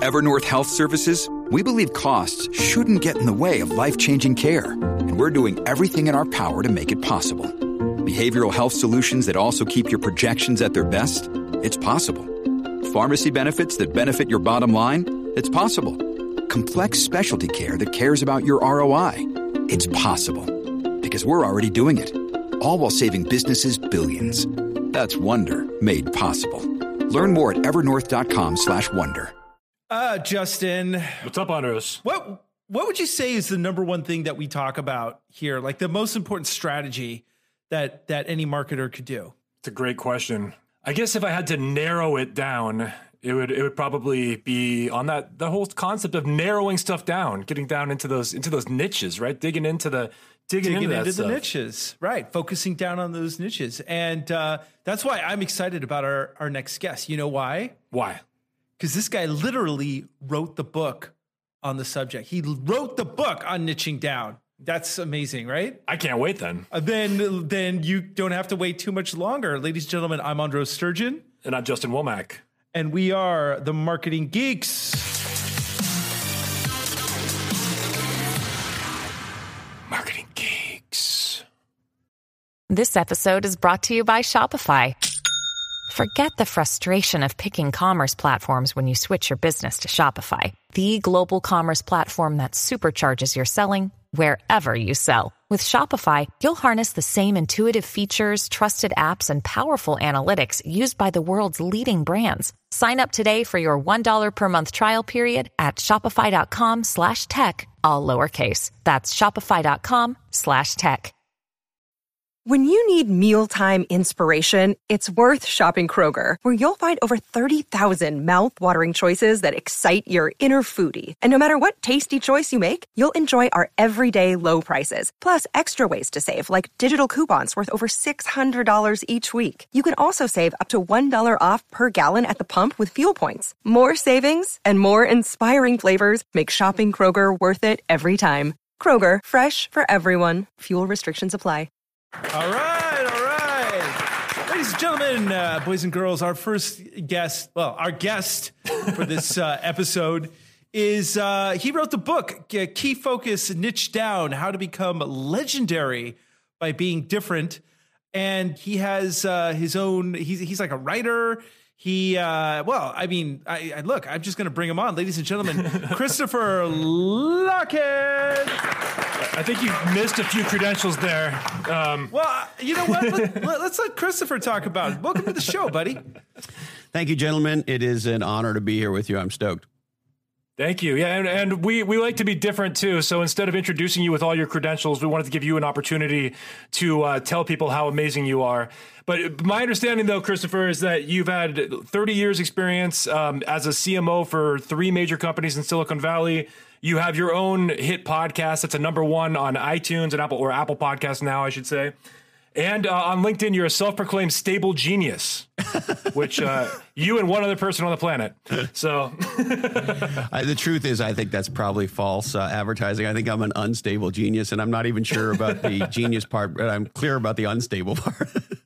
Evernorth Health Services, we believe costs shouldn't get in the way of life-changing care, and we're doing everything in our power to make it possible. Behavioral health solutions that also keep your projections at their best? It's possible. Pharmacy benefits that benefit your bottom line? It's possible. Complex specialty care that cares about your ROI? It's possible. Because we're already doing it. All while saving businesses billions. That's Wonder made possible. Learn more at evernorth.com/wonder. Justin. What's up, Andros? What would you say is the number one thing that we talk about here? Like the most important strategy that any marketer could do? It's a great question. I guess if I had to narrow it down, it would probably be on the whole concept of narrowing stuff down, getting down into those niches, right? Digging into the niches, right? Focusing down on those niches. And that's why I'm excited about our next guest. You know why? Why? Because this guy literally wrote the book on the subject. He wrote the book on niching down. That's amazing, right? I can't wait then. Then you don't have to wait too much longer. Ladies and gentlemen, I'm Andros Sturgeon. And I'm Justin Womack. And we are the Marketing Geeks. Marketing Geeks. This episode is brought to you by Shopify. Forget the frustration of picking commerce platforms when you switch your business to Shopify, the global commerce platform that supercharges your selling wherever you sell. With Shopify, you'll harness the same intuitive features, trusted apps, and powerful analytics used by the world's leading brands. Sign up today for your $1 per month trial period at shopify.com/tech, all lowercase. That's shopify.com/tech. When you need mealtime inspiration, it's worth shopping Kroger, where you'll find over 30,000 mouth-watering choices that excite your inner foodie. And no matter what tasty choice you make, you'll enjoy our everyday low prices, plus extra ways to save, like digital coupons worth over $600 each week. You can also save up to $1 off per gallon at the pump with fuel points. More savings and more inspiring flavors make shopping Kroger worth it every time. Kroger, fresh for everyone. Fuel restrictions apply. All right. Ladies and gentlemen, boys and girls, our guest for this episode is, he wrote the book, Key Focus, Niche Down, How to Become Legendary by Being Different. And he has his own, he's like a writer. I'm just going to bring him on. Ladies and gentlemen, Christopher Lockhead. I think you missed a few credentials there. Well, you know what? Let's let Christopher talk about it. Welcome to the show, buddy. Thank you, gentlemen. It is an honor to be here with you. I'm stoked. Thank you. Yeah, and we like to be different, too. So instead of introducing you with all your credentials, we wanted to give you an opportunity to tell people how amazing you are. But my understanding, though, Christopher, is that you've had 30 years experience as a CMO for 3 major companies in Silicon Valley. You have your own hit podcast that's a #1 on iTunes and Apple Podcasts now, I should say. And on LinkedIn, you're a self-proclaimed stable genius, which you and one other person on the planet. So the truth is, I think that's probably false advertising. I think I'm an unstable genius, and I'm not even sure about the genius part, but I'm clear about the unstable part.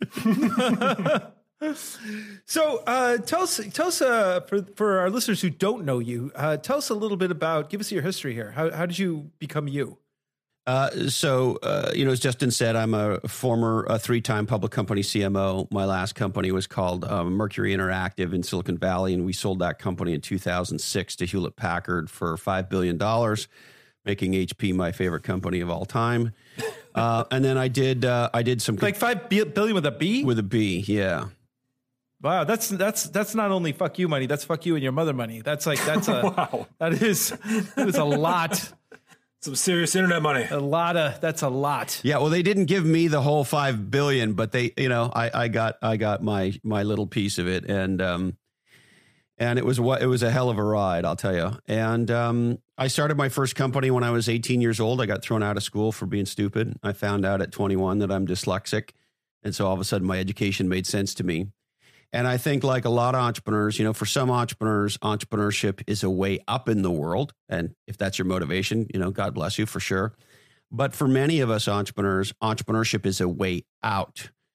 So tell us for our listeners who don't know you, tell us a little bit give us your history here. How did you become you? As Justin said, I'm a former 3-time public company CMO. My last company was called Mercury Interactive in Silicon Valley, and we sold that company in 2006 to Hewlett Packard for $5 billion, making HP my favorite company of all time. And then I did some like $5 billion with a B? With a B, yeah. Wow, that's not only fuck you money, that's fuck you and your mother money. That's wow. That is a lot. Some serious internet money. That's a lot. Yeah, well, they didn't give me the whole $5 billion, but they, I got my little piece of it, and it was a hell of a ride, I'll tell you. And I started my first company when I was 18 years old. I got thrown out of school for being stupid. I found out at 21 that I'm dyslexic, and so all of a sudden my education made sense to me. And I think, like a lot of entrepreneurs, for some entrepreneurs, entrepreneurship is a way up in the world. And if that's your motivation, God bless you for sure. But for many of us entrepreneurs, entrepreneurship is a way out.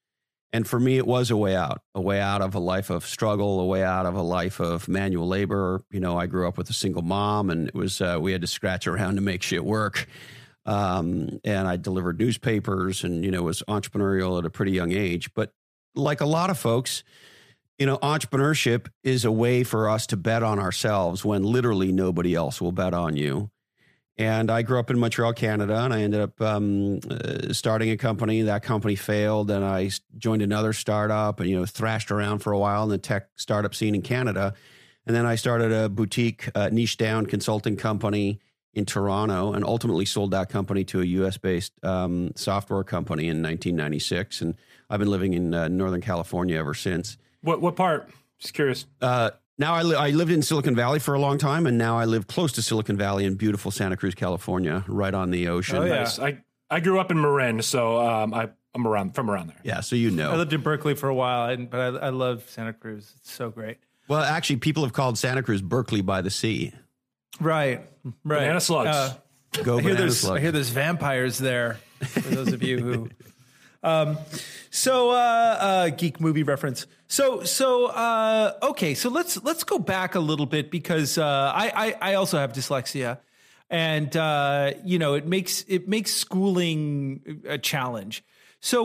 And for me, it was a way out of a life of struggle, a way out of a life of manual labor. You know, I grew up with a single mom, and it was we had to scratch around to make shit work. And I delivered newspapers and, you know, was entrepreneurial at a pretty young age. But like a lot of folks, you know, entrepreneurship is a way for us to bet on ourselves when literally nobody else will bet on you. And I grew up in Montreal, Canada, and I ended up starting a company. That company failed, and I joined another startup and, you know, thrashed around for a while in the tech startup scene in Canada. And then I started a boutique niche down consulting company in Toronto and ultimately sold that company to a US-based software company in 1996. And I've been living in Northern California ever since. What part? Just curious. Now I lived in Silicon Valley for a long time, and now I live close to Silicon Valley in beautiful Santa Cruz, California, right on the ocean. Oh, yeah. Nice. I grew up in Marin, so I'm from around there. Yeah, so you know. I lived in Berkeley for a while, but I love Santa Cruz. It's so great. Well, actually, people have called Santa Cruz Berkeley by the sea. Right. Banana slugs. Go banana slugs. I hear there's vampires there, for those of you who... geek movie reference. Okay. So let's go back a little bit because I also have dyslexia, and you know, it makes schooling a challenge. So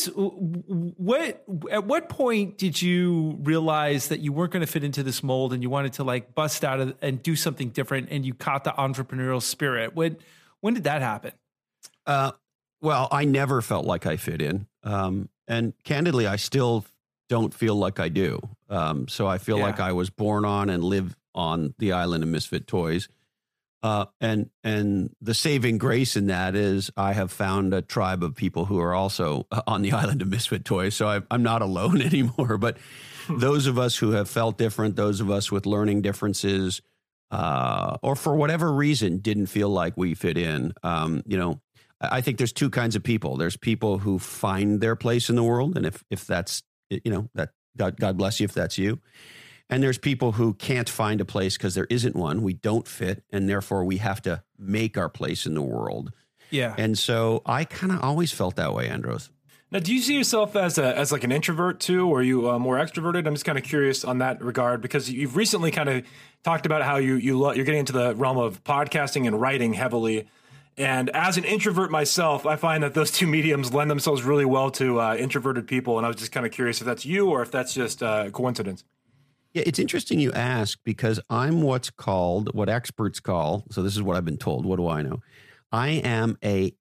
at what point did you realize that you weren't going to fit into this mold and you wanted to like bust out and do something different, and you caught the entrepreneurial spirit? When did that happen? Well, I never felt like I fit in. And candidly, I still don't feel like I do. So I feel like I was born on and live on the island of misfit toys. And the saving grace in that is I have found a tribe of people who are also on the island of misfit toys. So I'm not alone anymore. But those of us who have felt different, those of us with learning differences, or for whatever reason didn't feel like we fit in, you know, I think there's two kinds of people. There's people who find their place in the world. And if that's, you know, that God bless you if that's you. And there's people who can't find a place because there isn't one. We don't fit. And therefore we have to make our place in the world. Yeah. And so I kind of always felt that way, Andros. Now, do you see yourself as like an introvert too, or are you more extroverted? I'm just kind of curious on that regard, because you've recently kind of talked about how you're getting into the realm of podcasting and writing heavily. And as an introvert myself, I find that those two mediums lend themselves really well to introverted people. And I was just kind of curious if that's you or if that's just a coincidence. Yeah, it's interesting you ask, because I'm what experts call, so this is what I've been told. What do I know? I am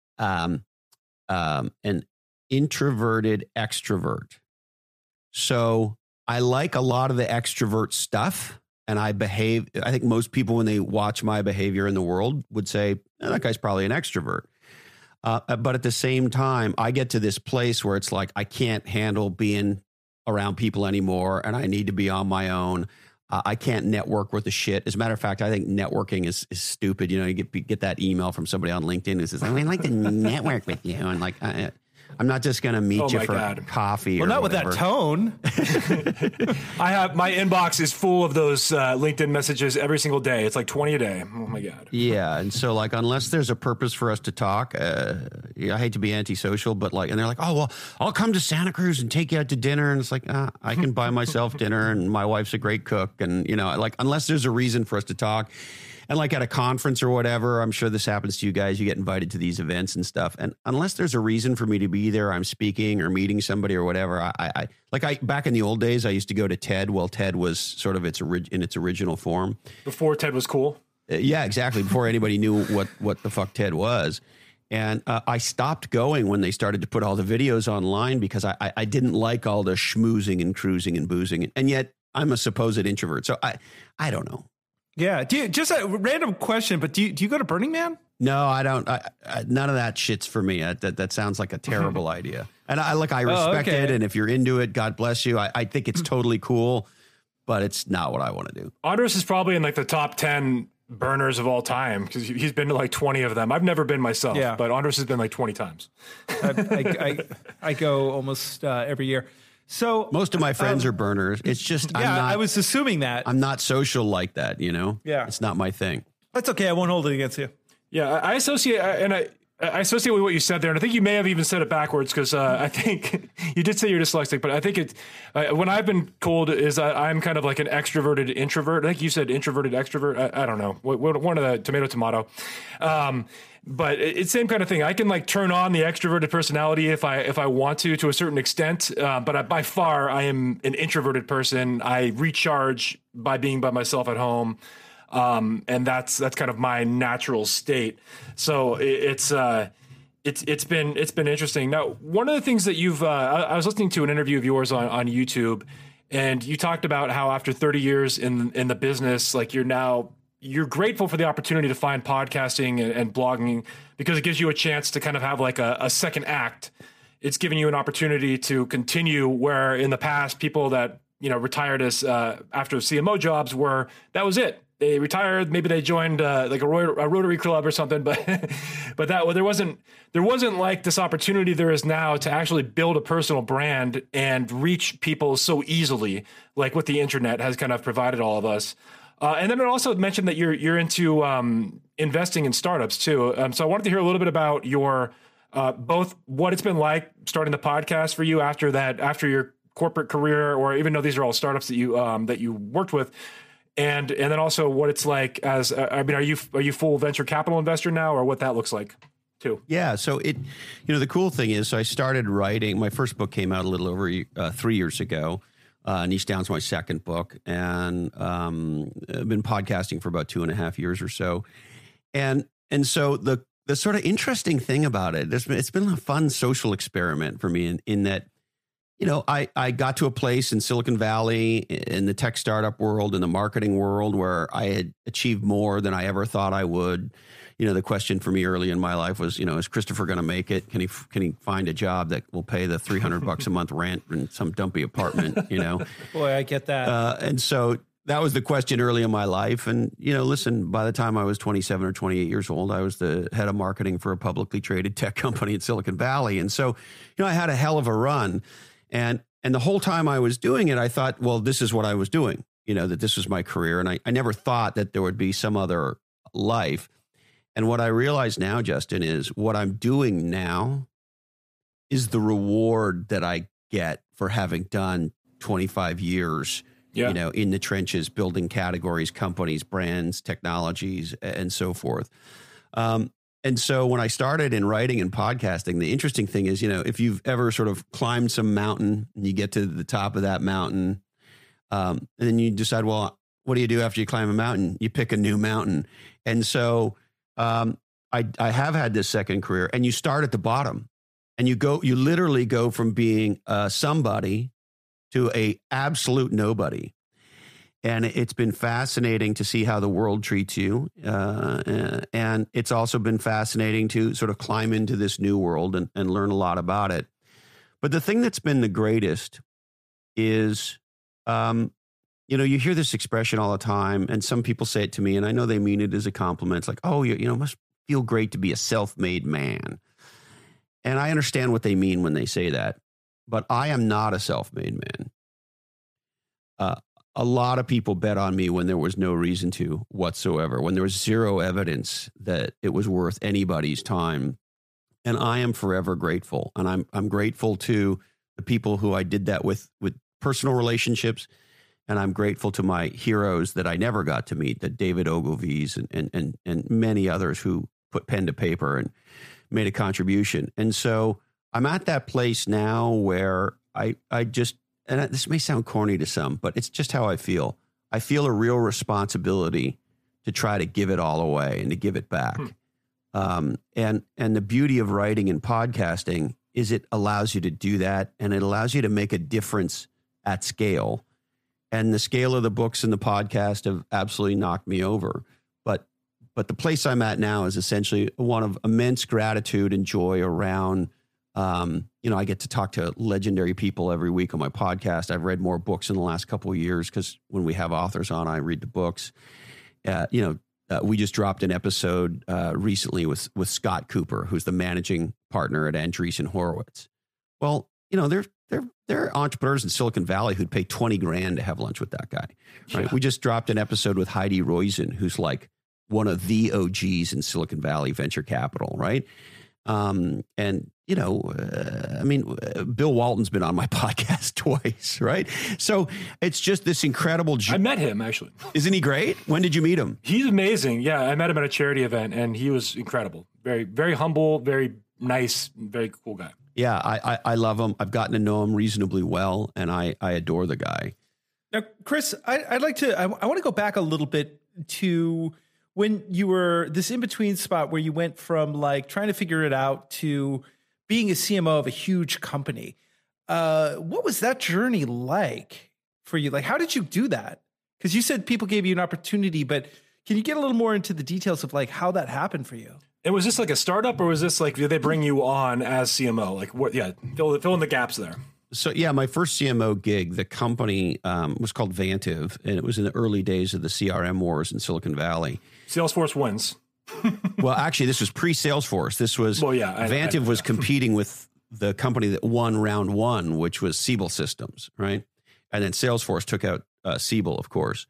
an introverted extrovert. So I like a lot of the extrovert stuff. And I think most people, when they watch my behavior in the world, would say, that guy's probably an extrovert. But at the same time, I get to this place where it's like, I can't handle being around people anymore, and I need to be on my own. I can't network with the shit. As a matter of fact, I think networking is stupid. You know, you get that email from somebody on LinkedIn who says, I'd like to network with you. And like, I'm not just going to meet you for coffee. Well, not whatever. With that tone. I have my inbox is full of those LinkedIn messages every single day. It's like 20 a day. Oh my God. Yeah. And so like, unless there's a purpose for us to talk, I hate to be antisocial, but like, and they're like, oh, well, I'll come to Santa Cruz and take you out to dinner. And it's like, I can buy myself dinner, and my wife's a great cook. And, you know, like, unless there's a reason for us to talk. And like at a conference or whatever, I'm sure this happens to you guys. You get invited to these events and stuff. And unless there's a reason for me to be there, I'm speaking or meeting somebody or whatever. I back in the old days, I used to go to TED. Well, TED was sort of in its original form. Before TED was cool? Yeah, exactly. Before anybody knew what the fuck TED was. And I stopped going when they started to put all the videos online, because I didn't like all the schmoozing and cruising and boozing. And yet I'm a supposed introvert. So I don't know. Yeah. Just a random question, but do you go to Burning Man? No, I don't. None of that shit's for me. That sounds like a terrible idea. And I respect it. And if you're into it, God bless you. I think it's totally cool, but it's not what I want to do. Andros is probably in like the top 10 burners of all time, because he's been to like 20 of them. I've never been myself, but Andros has been like 20 times. I go almost every year. So most of my friends are burners. It's just, I was assuming that. I'm not social like that, you know? Yeah. It's not my thing. That's okay. I won't hold it against you. Yeah. I associate, and I associate with what you said there, and I think you may have even said it backwards because I think you did say you're dyslexic, but I think it when I've been told is I'm kind of like an extroverted introvert. I think you said introverted extrovert. I don't know, one of the tomato. But it's same kind of thing. I can like turn on the extroverted personality if I want to a certain extent. But by far, I am an introverted person. I recharge by being by myself at home. And that's kind of my natural state. So it's been interesting. Now, one of the things that you've, I was listening to an interview of yours on YouTube, and you talked about how after 30 years in the business, like you're grateful for the opportunity to find podcasting and blogging because it gives you a chance to kind of have like a second act. It's giving you an opportunity to continue where in the past people that, retired as after CMO jobs that was it. They retired. Maybe they joined like a Rotary Club or something, but there wasn't like this opportunity there is now to actually build a personal brand and reach people so easily, like what the internet has kind of provided all of us. And then it also mentioned that you're into investing in startups too. So I wanted to hear a little bit about your both what it's been like starting the podcast for you after your corporate career, or even though these are all startups that you worked with. And then also what it's like as, are you full venture capital investor now, or what that looks like too? Yeah. So the cool thing is I started writing, my first book came out a little over 3 years ago. Niche Down's my second book, and I've been podcasting for about 2.5 years or so. And so the sort of interesting thing about it, it's been a fun social experiment for me in that, I got to a place in Silicon Valley, in the tech startup world, in the marketing world, where I had achieved more than I ever thought I would. The question for me early in my life was, is Christopher going to make it? Can he find a job that will pay the $300 a month rent in some dumpy apartment? Boy, I get that. And so that was the question early in my life. And, listen, by the time I was 27 or 28 years old, I was the head of marketing for a publicly traded tech company in Silicon Valley. And so, I had a hell of a run. And the whole time I was doing it, I thought, well, this is what I was doing, that this was my career. And I never thought that there would be some other life. And what I realize now, Justin, is what I'm doing now is the reward that I get for having done 25 years, in the trenches, building categories, companies, brands, technologies, and so forth. And so when I started in writing and podcasting, the interesting thing is, if you've ever sort of climbed some mountain and you get to the top of that mountain, and then you decide, well, what do you do after you climb a mountain? You pick a new mountain. And so I have had this second career, and you start at the bottom, and you literally go from being somebody to a absolute nobody. And it's been fascinating to see how the world treats you. And it's also been fascinating to sort of climb into this new world and learn a lot about it. But the thing that's been the greatest is, you hear this expression all the time, and some people say it to me, and I know they mean it as a compliment. It's like, oh, it must feel great to be a self-made man. And I understand what they mean when they say that, but I am not a self-made man. A lot of people bet on me when there was no reason to whatsoever, when there was zero evidence that it was worth anybody's time. And I am forever grateful. And I'm grateful to the people who I did that with personal relationships. And I'm grateful to my heroes that I never got to meet, the David Ogilvy's and many others who put pen to paper and made a contribution. And so I'm at that place now where I just, and this may sound corny to some, but it's just how I feel. I feel a real responsibility to try to give it all away and to give it back. And the beauty of writing and podcasting is it allows you to do that, and it allows you to make a difference at scale. And the scale of the books and the podcast have absolutely knocked me over. But the place I'm at now is essentially one of immense gratitude and joy around I get to talk to legendary people every week on my podcast. I've read more books in the last couple of years because when we have authors on, I read the books. We just dropped an episode recently with Scott Cooper, who's the managing partner at Andreessen Horowitz. Well, there are entrepreneurs in Silicon Valley who'd pay $20,000 to have lunch with that guy. Right? Yeah. We just dropped an episode with Heidi Roizen, who's like one of the OGs in Silicon Valley venture capital, right? And, you know, Bill Walton's been on my podcast twice, right? So it's just this incredible. I met him, actually. Isn't he great? When did you meet him? He's amazing. Yeah, I met him at a charity event, and he was incredible. Very, very humble, very nice, very cool guy. Yeah, I love him. I've gotten to know him reasonably well, and I adore the guy. Now, Chris, I want to go back a little bit to when you were this in-between spot where you went from like trying to figure it out to being a CMO of a huge company. What was that journey like for you? Like, how did you do that? Because you said people gave you an opportunity, but can you get a little more into the details of like how that happened for you? And was this like a startup, or was this like, did they bring you on as CMO? Like, what? Yeah, fill in the gaps there. So yeah, my first CMO gig, the company was called Vantiv, and it was in the early days of the CRM wars in Silicon Valley. Salesforce wins. Well, actually, this was pre-Salesforce. This was Vantiv was competing with the company that won round one, which was Siebel Systems, right? And then Salesforce took out Siebel, of course.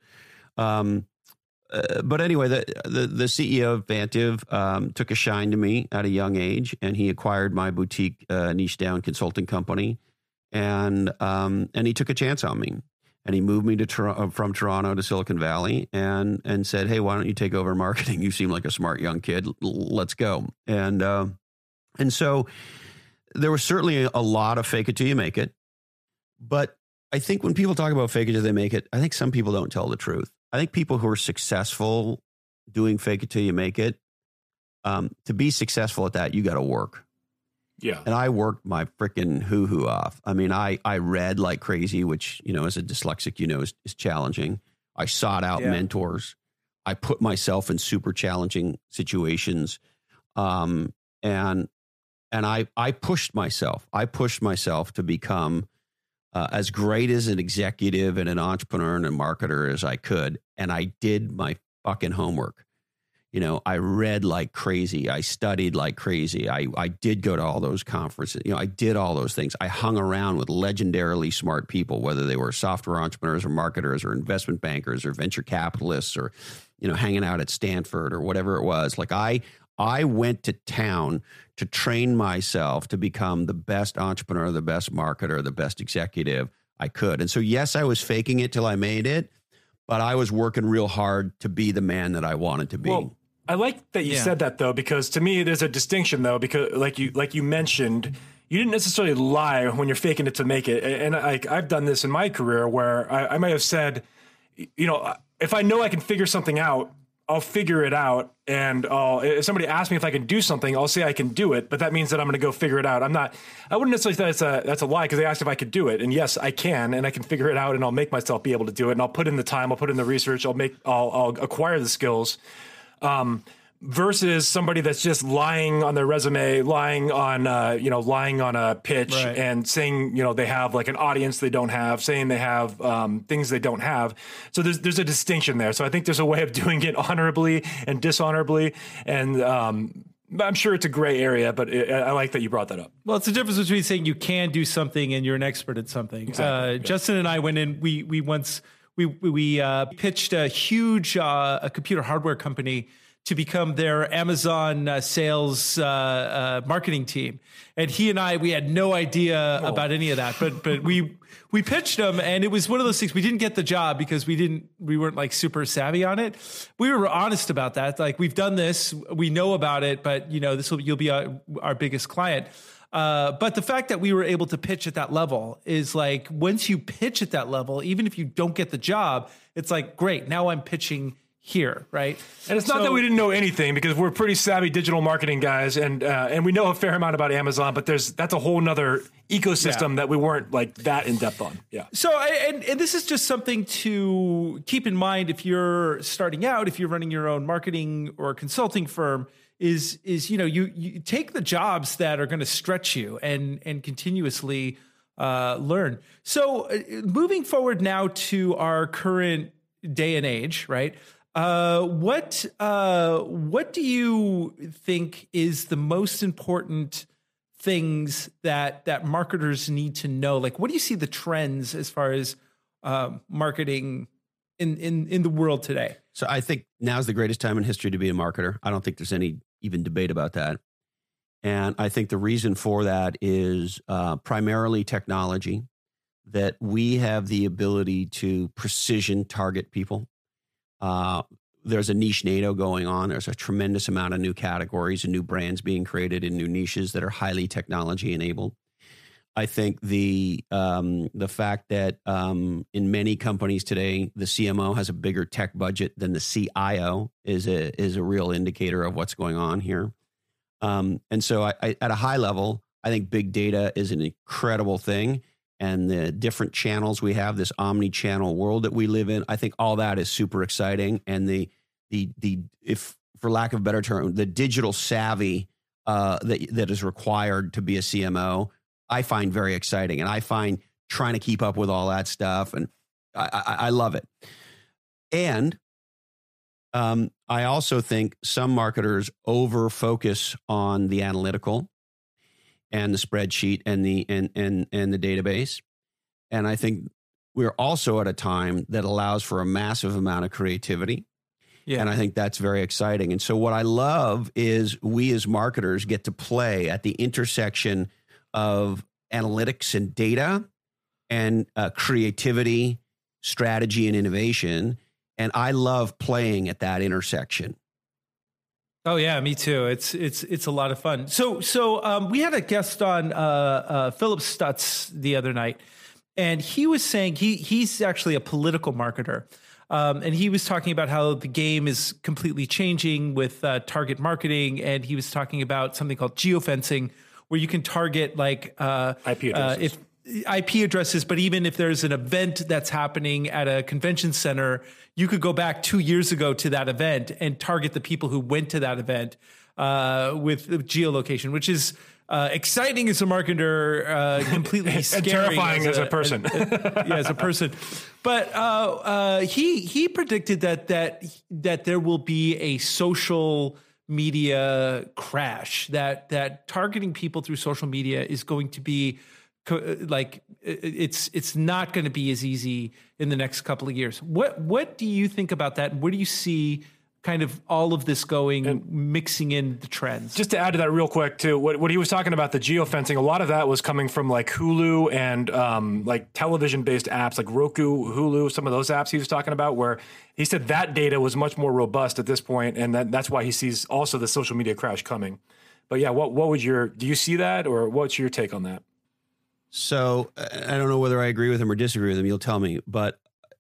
But anyway, the CEO of Vantiv took a shine to me at a young age, and he acquired my boutique niche down consulting company, and he took a chance on me. And he moved me to from Toronto to Silicon Valley and said, "Hey, why don't you take over marketing? You seem like a smart young kid. Let's go." And so there was certainly a lot of fake it till you make it. But I think when people talk about fake it till they make it, I think some people don't tell the truth. I think people who are successful doing fake it till you make it, to be successful at that, you got to work. Yeah. And I worked my freaking hoo-hoo off. I mean, I read like crazy, which, you know, as a dyslexic, you know, is challenging. I sought out mentors. I put myself in super challenging situations. And I pushed myself. I pushed myself to become as great as an executive and an entrepreneur and a marketer as I could. And I did my fucking homework. You know, I read like crazy. I studied like crazy. I did go to all those conferences. You know, I did all those things. I hung around with legendarily smart people, whether they were software entrepreneurs or marketers or investment bankers or venture capitalists or, you know, hanging out at Stanford or whatever it was. Like I went to town to train myself to become the best entrepreneur, the best marketer, the best executive I could. And so, yes, I was faking it till I made it, but I was working real hard to be the man that I wanted to be. Well, I like that you said that, though, because to me, there's a distinction, though, because like you mentioned, you didn't necessarily lie when you're faking it to make it. And I've done this in my career where I might have said, you know, if I know I can figure something out, I'll figure it out. And if somebody asks me if I can do something, I'll say I can do it. But that means that I'm going to go figure it out. I wouldn't necessarily say that's a lie, because they asked if I could do it. And yes, I can, and I can figure it out, and I'll make myself be able to do it. And I'll put in the time, I'll put in the research, I'll acquire the skills. Versus somebody that's just lying on their resume, lying on a pitch, and saying, you know, they have like an audience they don't have, saying they have things they don't have. So there's a distinction there. So I think there's a way of doing it honorably and dishonorably, and I'm sure it's a gray area, but I like that you brought that up. Well, it's the difference between saying you can do something and you're an expert at something. Exactly. Justin and I went in. We once pitched a huge a computer hardware company to become their Amazon sales marketing team. And he and we had no idea about any of that, but we pitched them, and it was one of those things. We didn't get the job because we weren't like super savvy on it. We were honest about that. Like, we've done this, we know about it, but you know, you'll be our biggest client. But the fact that we were able to pitch at that level is like, once you pitch at that level, even if you don't get the job, it's like, great, now I'm pitching here, right? And it's not that we didn't know anything, because we're pretty savvy digital marketing guys, and we know a fair amount about Amazon, but that's a whole nother ecosystem that we weren't like that in depth on. Yeah. So and this is just something to keep in mind if you're starting out, if you're running your own marketing or consulting firm, is you know, you take the jobs that are going to stretch you and continuously learn. So moving forward now to our current day and age, right? What do you think is the most important things that marketers need to know? Like, what do you see the trends as far as marketing in the world today? So I think now's the greatest time in history to be a marketer. I don't think there's any even debate about that. And I think the reason for that is primarily technology, that we have the ability to precision target people. There's a niche NATO going on. There's a tremendous amount of new categories and new brands being created in new niches that are highly technology enabled. I think the fact that in many companies today, the CMO has a bigger tech budget than the CIO is a real indicator of what's going on here. And so I, at a high level, I think big data is an incredible thing. And the different channels we have, this omni-channel world that we live in, I think all that is super exciting. And the if for lack of a better term, the digital savvy that is required to be a CMO, I find very exciting. And I find trying to keep up with all that stuff, and I love it. And I also think some marketers over focus on the analytical and the spreadsheet and the database. And I think we're also at a time that allows for a massive amount of creativity. Yeah. And I think that's very exciting. And so what I love is we as marketers get to play at the intersection of analytics and data and creativity, strategy, and innovation. And I love playing at that intersection. Oh yeah, me too. It's a lot of fun. So we had a guest on Philip Stutz the other night, and he was saying he's actually a political marketer, and he was talking about how the game is completely changing with target marketing, and he was talking about something called geofencing, where you can target like IP addresses. IP addresses, but even if there's an event that's happening at a convention center, you could go back 2 years ago to that event and target the people who went to that event with geolocation, which is exciting as a marketer, completely scary, and terrifying as a person. As a person. But he predicted that there will be a social media crash, that targeting people through social media is going to be like it's not going to be as easy in the next couple of years. What do you think about that? Where do you see kind of all of this going, and mixing in the trends? Just to add to that real quick too, what he was talking about, the geofencing, a lot of that was coming from like Hulu and like television-based apps like Roku, Hulu, some of those apps he was talking about, where he said that data was much more robust at this point, and that's why he sees also the social media crash coming. But yeah, what would do you see that, or what's your take on that? So I don't know whether I agree with him or disagree with him. You'll tell me. But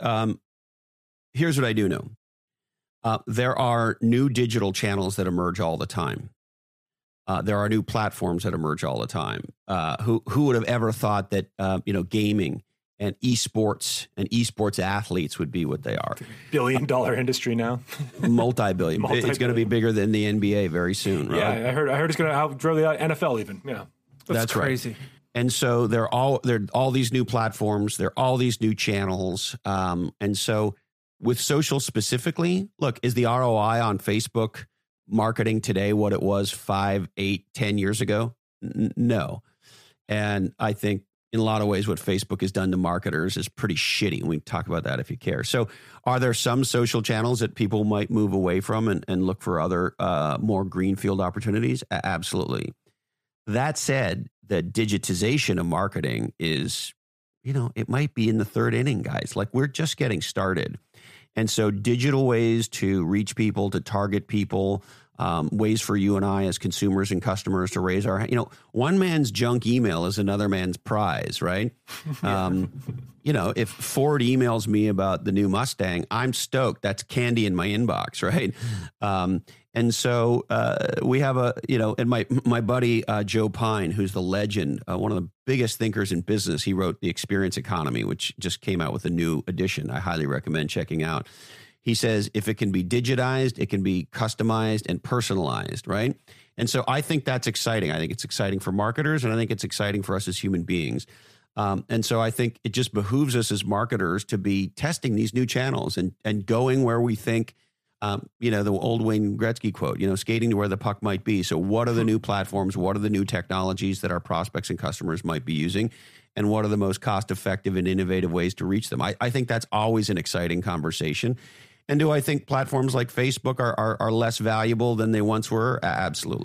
here's what I do know. There are new digital channels that emerge all the time. There are new platforms that emerge all the time. Who would have ever thought that gaming and esports and esports athletes would be what they are? $1 billion industry now. Multi-billion. It's going to be bigger than the NBA very soon, right? Yeah, I heard it's going to outgrow the NFL even. Yeah, that's crazy. Right. And so there are all these new platforms. There are all these new channels. And so with social specifically, look, is the ROI on Facebook marketing today what it was 5, 8, 10 years ago? No. And I think in a lot of ways what Facebook has done to marketers is pretty shitty. And we can talk about that if you care. So are there some social channels that people might move away from and look for other more greenfield opportunities? Absolutely. That said, the digitization of marketing is, it might be in the third inning, guys. Like, we're just getting started. And so digital ways to reach people, to target people, ways for you and I as consumers and customers to raise our, one man's junk email is another man's prize, right? If Ford emails me about the new Mustang, I'm stoked. That's candy in my inbox, right? And so we have and my buddy Joe Pine, who's the legend, one of the biggest thinkers in business. He wrote The Experience Economy, which just came out with a new edition. I highly recommend checking out. He says, if it can be digitized, it can be customized and personalized, right? And so I think that's exciting. I think it's exciting for marketers, and I think it's exciting for us as human beings. And so I think it just behooves us as marketers to be testing these new channels and going where we think, the old Wayne Gretzky quote, skating to where the puck might be. So what are the new platforms? What are the new technologies that our prospects and customers might be using? And what are the most cost-effective and innovative ways to reach them? I think that's always an exciting conversation. And do I think platforms like Facebook are less valuable than they once were? Absolutely.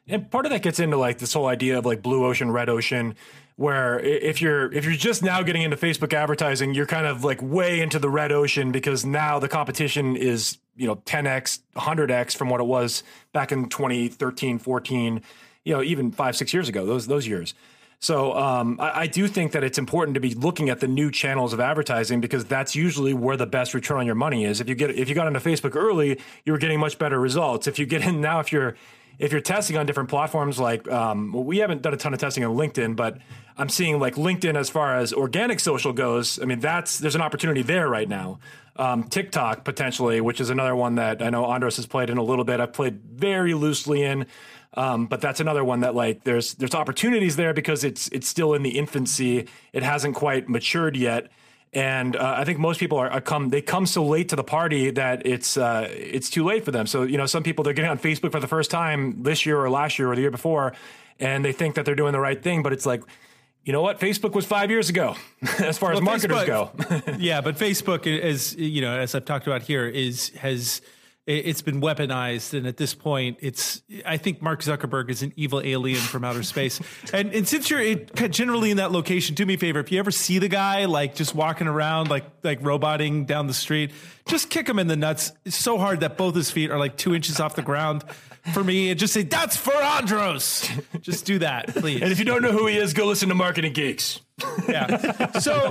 And part of that gets into like this whole idea of like blue ocean, red ocean, where if you're just now getting into Facebook advertising, you're kind of like way into the red ocean because now the competition is, 10x, 100x from what it was back in 2013, 14, even 5-6 years ago, those years. So I do think that it's important to be looking at the new channels of advertising because that's usually where the best return on your money is. If you got into Facebook early, you were getting much better results. If you get in now, if you're testing on different platforms, like we haven't done a ton of testing on LinkedIn, but I'm seeing like LinkedIn as far as organic social goes. I mean, there's an opportunity there right now. TikTok potentially, which is another one that I know Andros has played in a little bit. I've played very loosely in. But that's another one that like there's opportunities there because it's still in the infancy. It hasn't quite matured yet. And I think most people they come so late to the party that it's too late for them. So, some people, they're getting on Facebook for the first time this year or last year or the year before, and they think that they're doing the right thing. But it's like, you know what? Facebook was 5 years ago as far as marketers go. Yeah, but Facebook, as I've talked about here, it's been weaponized, and at this point, I think Mark Zuckerberg is an evil alien from outer space. And since you're generally in that location, do me a favor: if you ever see the guy like just walking around like roboting down the street, just kick him in the nuts so hard that both his feet are like 2 inches off the ground. For me, and just say, "That's for Andros." Just do that, please. And if you don't know who he is, go listen to Marketing Geeks. Yeah. So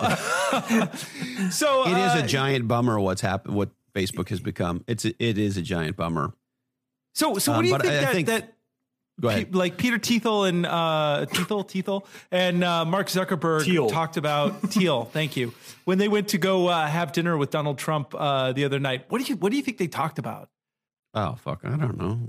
it is a giant bummer what's happened. What Facebook has become. It is a giant bummer. So what do you think that go ahead. Like Peter Thiel and Thiel and Mark Zuckerberg talked about Thiel. Thank you. When they went to go have dinner with Donald Trump the other night, what do you think they talked about? Oh fuck, I don't know.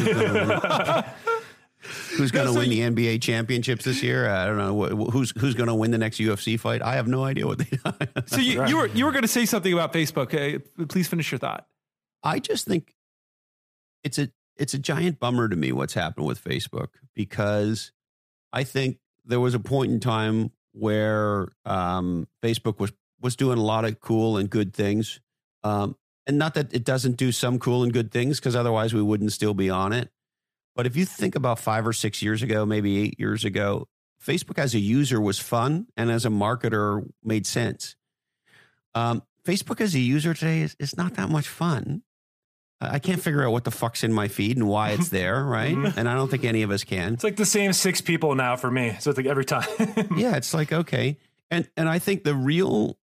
Who's going to win the NBA championships this year? I don't know. Who's going to win the next UFC fight? I have no idea what they. So you were going to say something about Facebook. Please finish your thought. I just think it's a giant bummer to me what's happened with Facebook, because I think there was a point in time where Facebook was doing a lot of cool and good things. And not that it doesn't do some cool and good things, because otherwise we wouldn't still be on it. But if you think about 5 or 6 years ago, maybe 8 years ago, Facebook as a user was fun, and as a marketer made sense. Facebook as a user today is not that much fun. I can't figure out what the fuck's in my feed and why it's there, right? And I don't think any of us can. It's like the same 6 people now for me. So it's like every time. Yeah, it's like, okay. And I think the real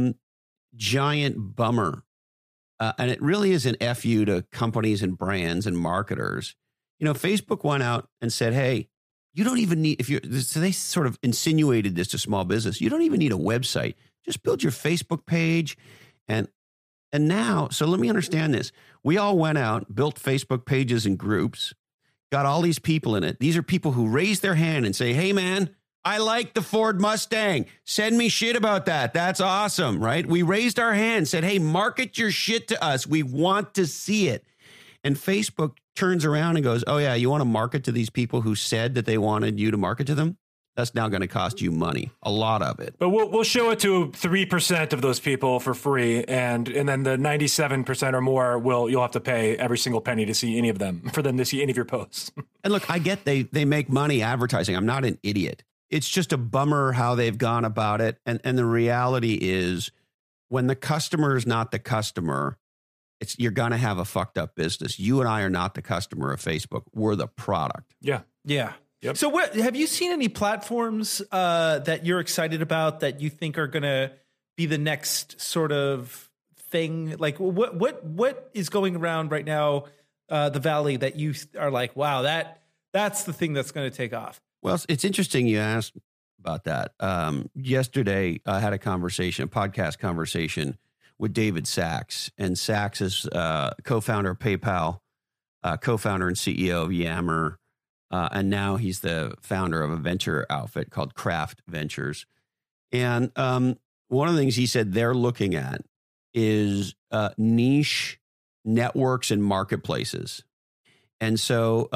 giant bummer, and it really is an FU to companies and brands and marketers. Facebook went out and said, hey, you don't even need, so they sort of insinuated this to small business. You don't even need a website. Just build your Facebook page. And now, so let me understand this. We all went out, built Facebook pages and groups, got all these people in it. These are people who raise their hand and say, hey, man, I like the Ford Mustang. Send me shit about that. That's awesome, right? We raised our hand, said, hey, market your shit to us. We want to see it. And Facebook turns around and goes, oh, yeah, you want to market to these people who said that they wanted you to market to them? That's now going to cost you money, a lot of it. But we'll show it to 3% of those people for free, and then the 97% or more you'll have to pay every single penny to see any of them, for them to see any of your posts. And look, I get they make money advertising. I'm not an idiot. It's just a bummer how they've gone about it. And the reality is, when the customer is not the customer, you're going to have a fucked up business. You and I are not the customer of Facebook. We're the product. Yeah. Yeah. Yep. So have you seen any platforms that you're excited about that you think are going to be the next sort of thing? Like what is going around right now, the Valley, that you are like, wow, that's the thing that's going to take off? Well, it's interesting you asked about that. Yesterday, I had a podcast conversation with David Sacks, and Sacks is co-founder of PayPal, co-founder and CEO of Yammer. And now he's the founder of a venture outfit called Craft Ventures. And one of the things he said they're looking at is niche networks and marketplaces. And so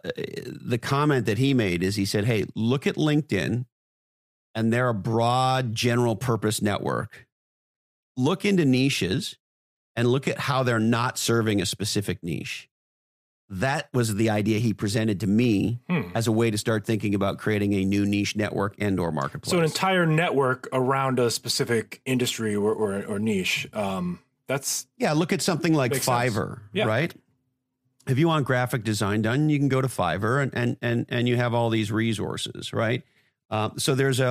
the comment that he made is he said, hey, look at LinkedIn, and they're a broad general purpose network. Look into niches and look at how they're not serving a specific niche. that was the idea he presented to me as a way to start thinking about creating a new niche network and or marketplace. So an entire network around a specific industry or niche. Look at something like Fiverr, right? If you want graphic design done, you can go to Fiverr and you have all these resources, right? So there's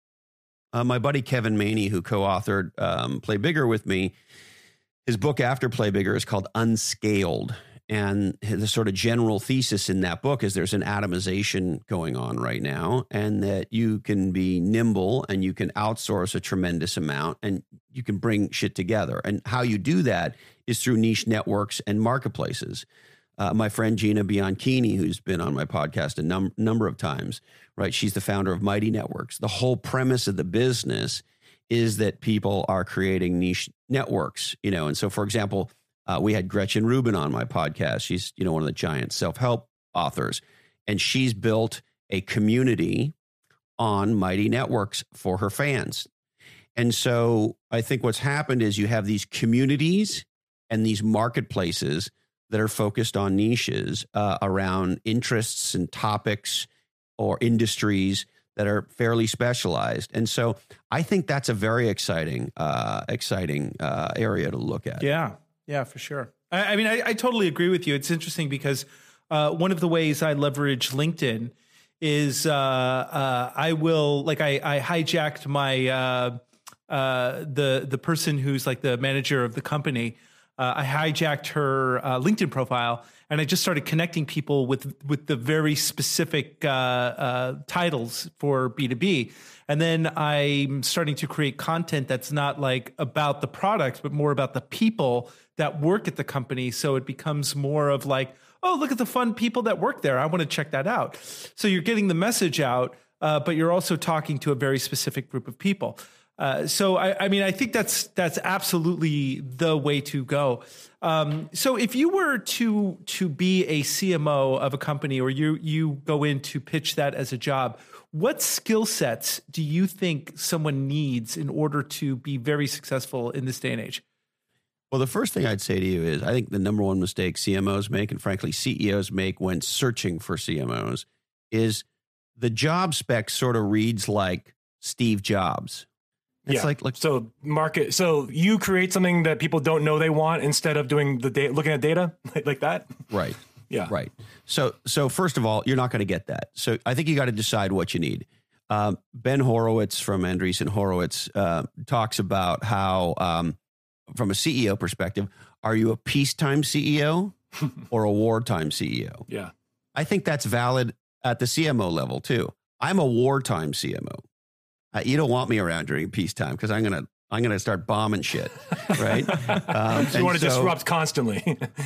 my buddy Kevin Maney, who co-authored Play Bigger with me. His book after Play Bigger is called Unscaled. And the sort of general thesis in that book is there's an atomization going on right now, and that you can be nimble and you can outsource a tremendous amount and you can bring shit together. And how you do that is through niche networks and marketplaces. My friend Gina Bianchini, who's been on my podcast a number of times, right? She's the founder of Mighty Networks. The whole premise of the business is that people are creating niche networks, and so, for example, we had Gretchen Rubin on my podcast. She's, one of the giant self-help authors, and she's built a community on Mighty Networks for her fans. And so I think what's happened is you have these communities and these marketplaces that are focused on niches around interests and topics or industries that are fairly specialized. And so I think that's a very exciting area to look at. Yeah, for sure. I mean, I totally agree with you. It's interesting because one of the ways I leverage LinkedIn is I hijacked my the person who's like the manager of the company. I hijacked her LinkedIn profile, and I just started connecting people with the very specific titles for B2B. And then I'm starting to create content that's not like about the product, but more about the people that work at the company. So it becomes more of like, oh, look at the fun people that work there. I want to check that out. So you're getting the message out, but you're also talking to a very specific group of people. So I think that's absolutely the way to go. So if you were to be a CMO of a company, or you go in to pitch that as a job, what skill sets do you think someone needs in order to be very successful in this day and age? Well, the first thing I'd say to you is I think the number one mistake CMOs make, and frankly CEOs make when searching for CMOs, is the job spec sort of reads like Steve Jobs. It's So you create something that people don't know they want instead of doing looking at data like that. Right. Yeah. Right. So first of all, you're not going to get that. So I think you got to decide what you need. Ben Horowitz from Andreessen Horowitz talks about how, from a CEO perspective, are you a peacetime CEO or a wartime CEO? Yeah. I think that's valid at the CMO level too. I'm a wartime CMO. You don't want me around during peacetime because I'm gonna start bombing shit, right? So you want to disrupt constantly.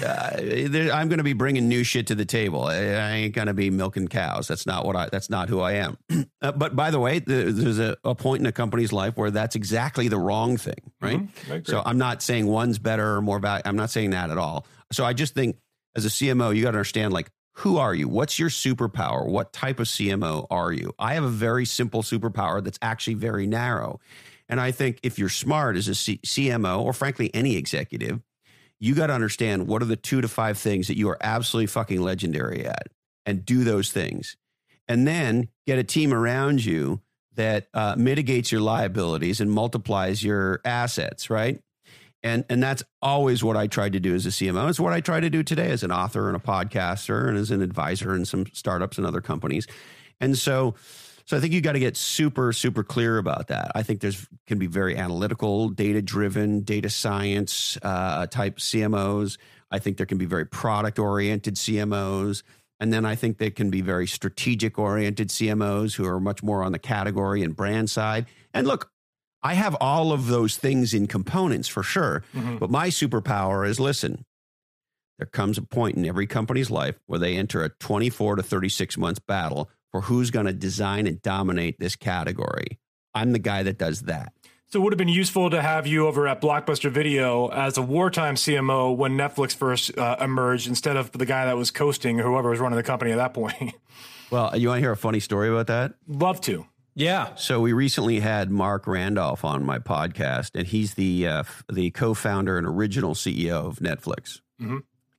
I'm going to be bringing new shit to the table. I ain't going to be milking cows. That's not who I am. But by the way, there's a point in a company's life where that's exactly the wrong thing, right? Mm-hmm. So I'm not saying one's better or more valuable. I'm not saying that at all. So I just think as a CMO, you got to understand, like, who are you? What's your superpower? What type of CMO are you? I have a very simple superpower that's actually very narrow. And I think if you're smart as a CMO, or frankly, any executive, you got to understand what are the 2 to 5 things that you are absolutely fucking legendary at, and do those things. And then get a team around you that mitigates your liabilities and multiplies your assets, right? And that's always what I tried to do as a CMO. It's what I try to do today as an author and a podcaster and as an advisor in some startups and other companies. And so I think you got to get super, super clear about that. I think can be very analytical, data-driven, data science type CMOs. I think there can be very product-oriented CMOs. And then I think they can be very strategic-oriented CMOs who are much more on the category and brand side. And look, I have all of those things in components for sure. Mm-hmm. But my superpower is, listen, there comes a point in every company's life where they enter a 24 to 36 months battle for who's going to design and dominate this category. I'm the guy that does that. So it would have been useful to have you over at Blockbuster Video as a wartime CMO when Netflix first emerged, instead of the guy that was coasting or whoever was running the company at that point. Well, you want to hear a funny story about that? Love to. Yeah. So we recently had Mark Randolph on my podcast, and he's the co-founder and original CEO of Netflix. Mm-hmm.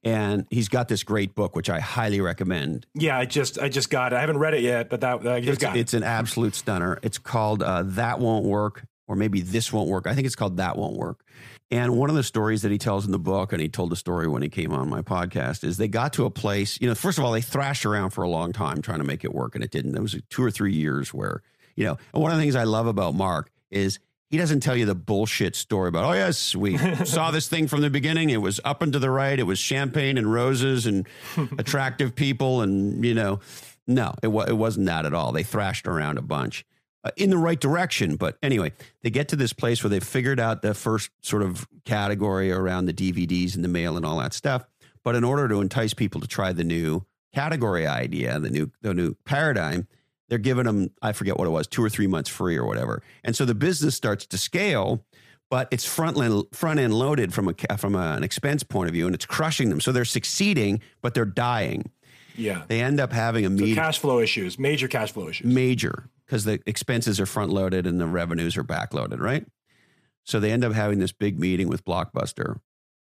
And he's got this great book, which I highly recommend. Yeah, I just got it. I haven't read it yet, but I just got it. It's an absolute stunner. It's called That Won't Work, or maybe This Won't Work. I think it's called That Won't Work. And one of the stories that he tells in the book, and he told the story when he came on my podcast, is they got to a place, first of all, they thrashed around for a long time trying to make it work, and it didn't. It was 2 or 3 years where, and one of the things I love about Mark is he doesn't tell you the bullshit story about, oh, yes, we saw this thing from the beginning. It was up and to the right. It was champagne and roses and attractive people. And, no, it wasn't that at all. They thrashed around a bunch in the right direction. But anyway, they get to this place where they figured out the first sort of category around the DVDs and the mail and all that stuff. But in order to entice people to try the new category idea, the new paradigm, they're giving them, I forget what it was, 2 or 3 months free or whatever. And so the business starts to scale, but it's front end loaded from an expense point of view, and it's crushing them. So they're succeeding, but they're dying. Yeah. They end up having a meeting. Cash flow issues, major cash flow issues. Major, because the expenses are front loaded and the revenues are back loaded, right? So they end up having this big meeting with Blockbuster,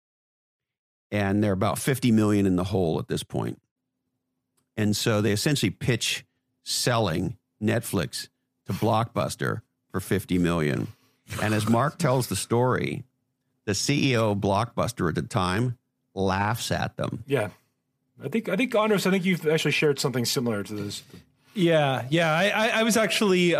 and they're about 50 million in the hole at this point. And so they essentially pitch selling Netflix to Blockbuster for 50 million. And as Mark tells the story, the CEO of Blockbuster at the time laughs at them. Yeah. I think Andres, you've actually shared something similar to this. Yeah. I was actually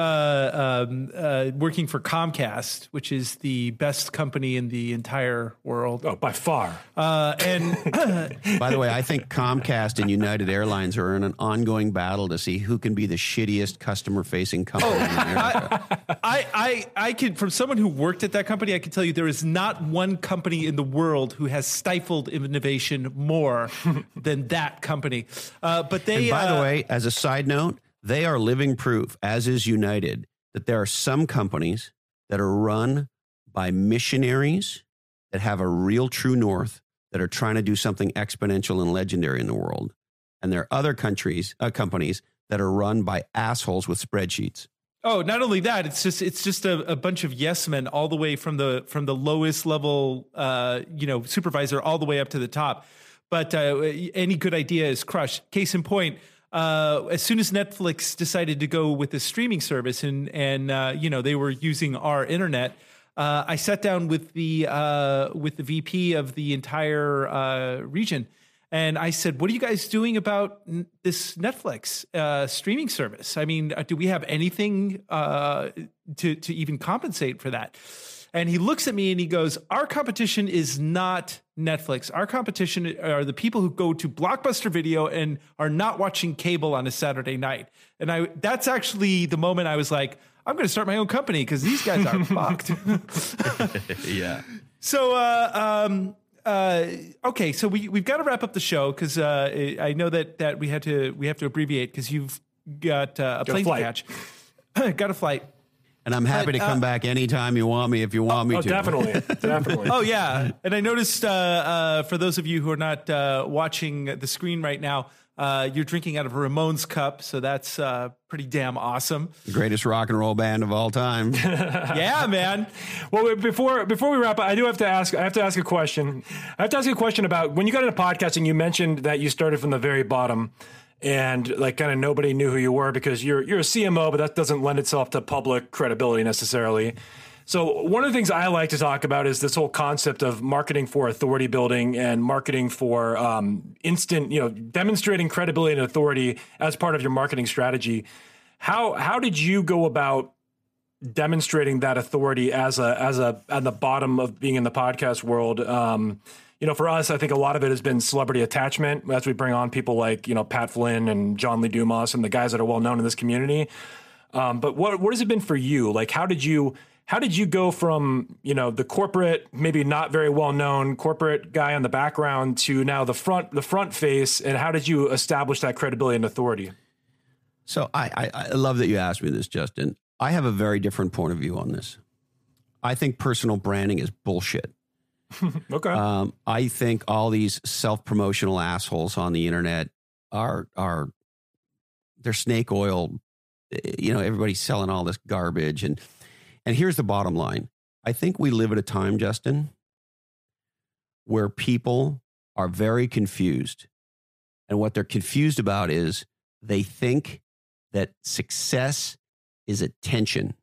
working for Comcast, which is the best company in the entire world. Oh, by far. And by the way, I think Comcast and United Airlines are in an ongoing battle to see who can be the shittiest customer-facing company in America. I could, from someone who worked at that company, I can tell you there is not one company in the world who has stifled innovation more than that company. But they, and by the way, as a side note, they are living proof, as is United, that there are some companies that are run by missionaries that have a real true north that are trying to do something exponential and legendary in the world. And there are other companies that are run by assholes with spreadsheets. Oh, not only that, it's just a bunch of yes men all the way from the lowest level, supervisor all the way up to the top. But any good idea is crushed. Case in point, as soon as Netflix decided to go with the streaming service and they were using our internet, I sat down with the VP of the entire region, and I said, "What are you guys doing about this Netflix streaming service? I mean, do we have anything to even compensate for that?" And he looks at me and he goes, "Our competition is not Netflix. Our competition are the people who go to Blockbuster Video and are not watching cable on a Saturday night." And that's actually the moment I was like, I'm going to start my own company because these guys are fucked. Yeah. So, okay. So we've got to wrap up the show because I know that we have to abbreviate because you've got a plane to catch. Got a flight. And I'm happy to come back anytime you want me if you want me to. Definitely. Oh, yeah. And I noticed for those of you who are not watching the screen right now, you're drinking out of a Ramones cup. So that's pretty damn awesome. The greatest rock and roll band of all time. Yeah, man. Well, before we wrap up, I have to ask a question. I have to ask you a question about when you got into podcasting, you mentioned that you started from the very bottom. And like kind of nobody knew who you were because you're a CMO, but that doesn't lend itself to public credibility necessarily. So one of the things I like to talk about is this whole concept of marketing for authority building and marketing for instant, demonstrating credibility and authority as part of your marketing strategy. How did you go about demonstrating that authority as at the bottom of being in the podcast world? For us, I think a lot of it has been celebrity attachment as we bring on people like, Pat Flynn and John Lee Dumas and the guys that are well known in this community. But what has it been for you? Like, how did you go from, the corporate, maybe not very well known corporate guy in the background to now the front face? And how did you establish that credibility and authority? So I love that you asked me this, Justin. I have a very different point of view on this. I think personal branding is bullshit. Okay. I think all these self-promotional assholes on the internet they're snake oil. Everybody's selling all this garbage. And here's the bottom line. I think we live at a time, Justin, where people are very confused. And what they're confused about is they think that success is attention.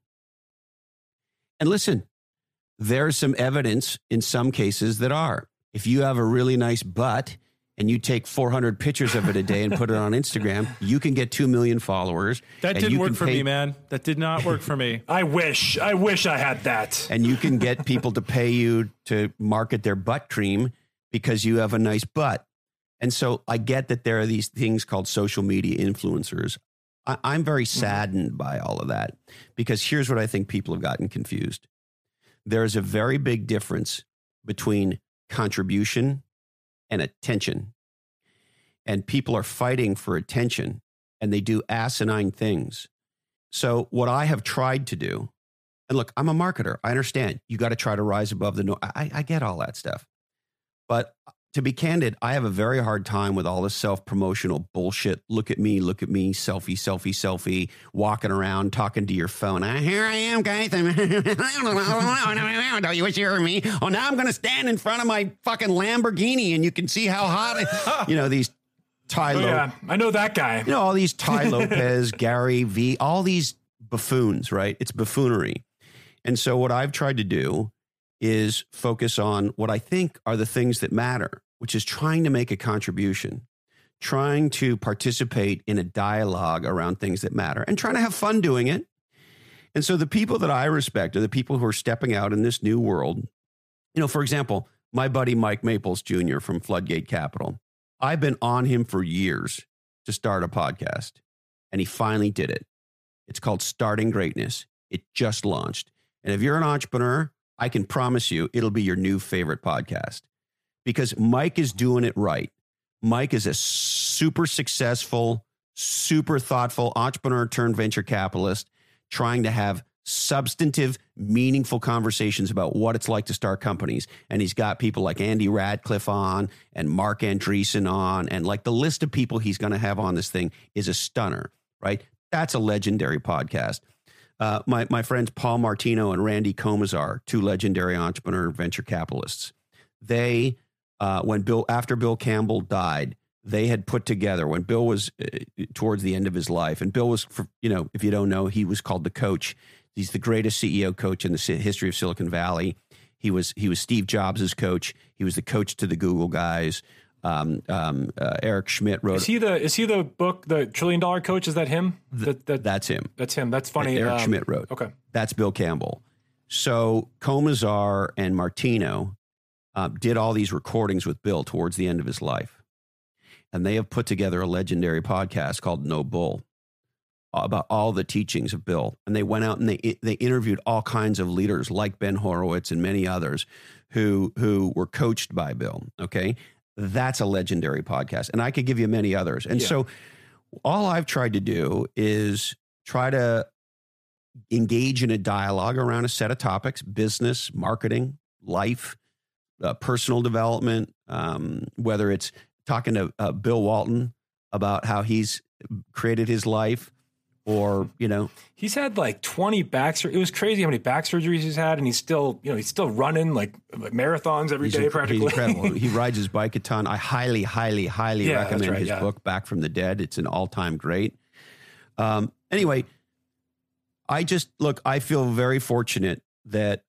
And listen, there's some evidence in some cases that are. If you have a really nice butt and you take 400 pictures of it a day and put it on Instagram, you can get 2 million followers. That didn't work for me, man. That did not work for me. I wish I had that. And you can get people to pay you to market their butt cream because you have a nice butt. And so I get that there are these things called social media influencers. I'm very saddened by all of that because here's what I think people have gotten confused. There's a very big difference between contribution and attention. And people are fighting for attention and they do asinine things. So what I have tried to do, and look, I'm a marketer. I understand you got to try to rise above the no. I get all that stuff. But to be candid, I have a very hard time with all this self-promotional bullshit. Look at me, selfie, walking around, talking to your phone. Here I am, guys. Do you wish you were me? Oh, now I'm going to stand in front of my fucking Lamborghini and you can see how hot, these Ty Lopez. Yeah, I know that guy. All these Ty Lopez, Gary V, all these buffoons, right? It's buffoonery. And so what I've tried to do is focus on what I think are the things that matter, which is trying to make a contribution, trying to participate in a dialogue around things that matter, and trying to have fun doing it. And so the people that I respect are the people who are stepping out in this new world. For example, my buddy Mike Maples Jr. from Floodgate Capital. I've been on him for years to start a podcast, and he finally did it. It's called Starting Greatness. It just launched. And if you're an entrepreneur, I can promise you it'll be your new favorite podcast because Mike is doing it right. Mike is a super successful, super thoughtful entrepreneur turned venture capitalist trying to have substantive, meaningful conversations about what it's like to start companies. And he's got people like Andy Radcliffe on and Mark Andreessen on. And like the list of people he's going to have on this thing is a stunner, right? That's a legendary podcast. My friends Paul Martino and Randy Comazar, two legendary entrepreneur venture capitalists. They, after Bill Campbell died, they had put together when Bill was towards the end of his life, and Bill was, if you don't know, he was called the coach. He's the greatest CEO coach in the history of Silicon Valley. He was Steve Jobs' coach. He was the coach to the Google guys. Eric Schmidt wrote. Is he the book, The $1 Trillion Coach? Is that him? That's him. That's him. That's funny. Eric Schmidt wrote. Okay. That's Bill Campbell. So Comazar and Martino did all these recordings with Bill towards the end of his life. And they have put together a legendary podcast called No Bull about all the teachings of Bill. And they went out and they interviewed all kinds of leaders like Ben Horowitz and many others who were coached by Bill. Okay. That's a legendary podcast. And I could give you many others. And so all I've tried to do is try to engage in a dialogue around a set of topics: business, marketing, life, personal development, whether it's talking to Bill Walton about how he's created his life, or, he's had like 20 it was crazy how many back surgeries he's had. And he's still running like marathons every day practically. He's incredible. He rides his bike a ton. I highly recommend his book, Back from the Dead. It's an all-time great. Anyway, I feel very fortunate that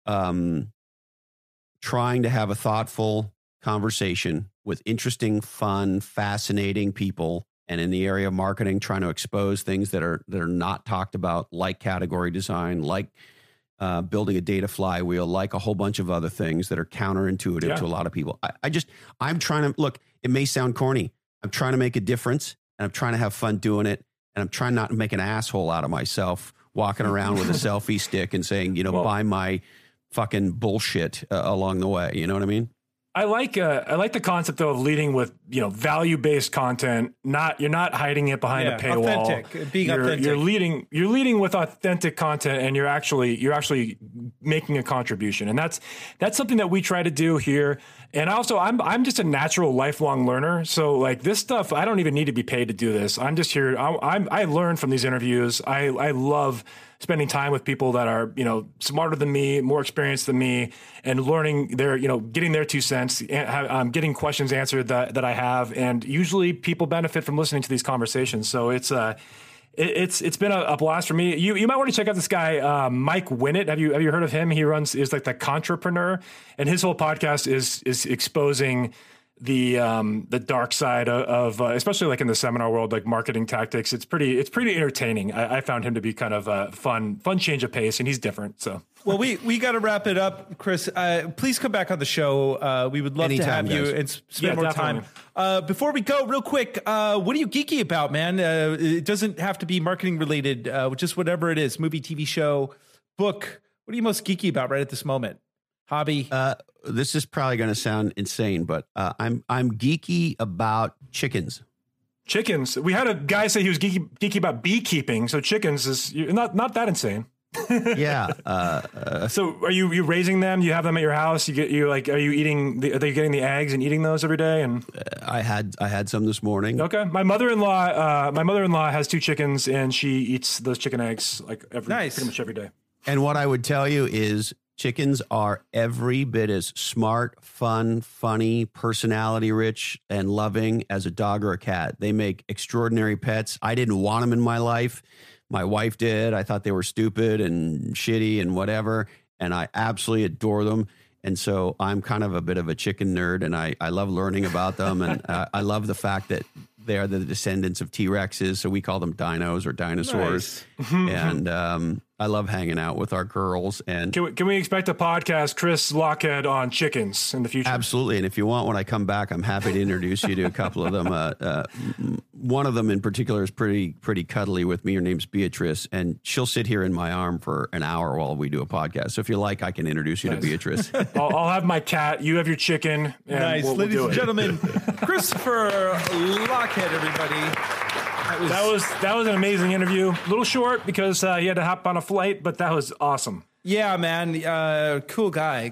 trying to have a thoughtful conversation with interesting, fun, fascinating people, and in the area of marketing, trying to expose things that are not talked about, like category design, like building a data flywheel, like a whole bunch of other things that are counterintuitive to a lot of people. I'm trying to, look, it may sound corny. I'm trying to make a difference, and I'm trying to have fun doing it, and I'm trying not to make an asshole out of myself walking around with a selfie stick and saying, buy my fucking bullshit along the way. You know what I mean? I like the concept though of leading with value-based content. You're not hiding it behind a paywall. Being authentic. You're leading with authentic content, and you're actually making a contribution. And that's something that we try to do here. And also I'm just a natural lifelong learner. So like this stuff, I don't even need to be paid to do this. I'm just here. I learn from these interviews. I love spending time with people that are, smarter than me, more experienced than me, and learning their, getting their 2 cents, getting questions answered that I have. And usually people benefit from listening to these conversations. So it's been a blast for me. You might want to check out this guy, Mike Winnett. Have you heard of him? He is like the Contrapreneur, and his whole podcast is exposing the dark side of especially like in the seminar world, like marketing tactics. It's pretty entertaining. I found him to be kind of a fun change of pace, and he's different. So. Well, we got to wrap it up, Chris. Please come back on the show. We would love Anytime, to have you guys. and spend more definitely. time. Before we go, real quick, what are you geeky about, man? It doesn't have to be marketing related, just whatever it is, movie, TV show, book. What are you most geeky about right at this moment? Hobby? This is probably going to sound insane, but I'm geeky about chickens. Chickens. We had a guy say he was geeky about beekeeping. So chickens is not that insane. Yeah. So are you raising them? You have them at your house? Are you eating? Are they getting the eggs and eating those every day? And I had some this morning. okay, my mother-in-law has 2 chickens, and she eats those chicken eggs like pretty much every day. And what I would tell you is chickens are every bit as smart, fun, funny, personality rich, and loving as a dog or a cat. They make extraordinary pets. I didn't want them in my life. My wife did. I thought they were stupid and shitty and whatever. And I absolutely adore them. And so I'm kind of a bit of a chicken nerd, and I love learning about them. And I love the fact that they are the descendants of T-Rexes. So we call them dinos or dinosaurs. Nice. And I love hanging out with our girls. And Can we expect a podcast, Chris Lockhead, on chickens in the future? absolutely. And if you want, when I come back, I'm happy to introduce you to a couple of them. One of them in particular is pretty cuddly with me. Her name's Beatrice, and she'll sit here in my arm for an hour while we do a podcast. So if you like, I can introduce you to Beatrice. I'll have my cat. You have your chicken. And Nice. we'll Ladies do and it. gentlemen, Christopher Lockhead, everybody. That was an amazing interview. A little short because he had to hop on a flight, but that was awesome. Yeah, man. Cool guy.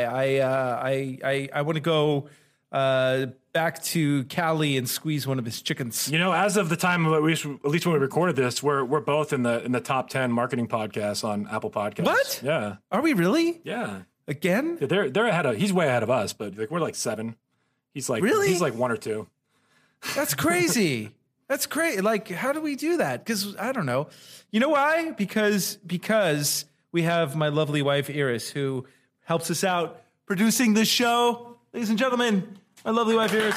I want to go back to Cali and squeeze one of his chickens. As of the time, at least when we recorded this, we're both in the top 10 marketing podcasts on Apple Podcasts. What? Yeah. Are we really? Yeah. Again? They're ahead he's way ahead of us, but like we're like 7. He's like Really? He's like 1 or 2. That's crazy. That's great. Like, how do we do that? Because I don't know. You know why? Because we have my lovely wife Iris, who helps us out producing this show. Ladies and gentlemen, my lovely wife Iris.